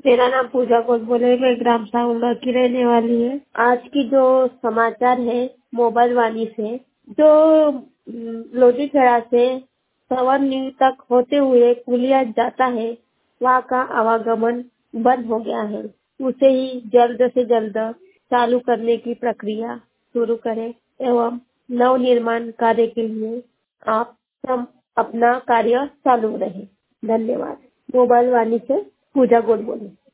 मेरा नाम पूजा गोडबोले, मैं ग्राम साउंडा की रहने वाली है। आज की जो समाचार है मोबाइल वाणी से, जो लोधीखेड़ा से सवारनी तक होते हुए पुलिया जाता है, वहाँ का आवागमन बंद हो गया है। उसे ही जल्द से जल्द चालू करने की प्रक्रिया शुरू करें एवं नव निर्माण कार्य के लिए आप सब अपना कार्य चालू रहे। धन्यवाद। मोबाइल वाणी से पूजा गोडबोले।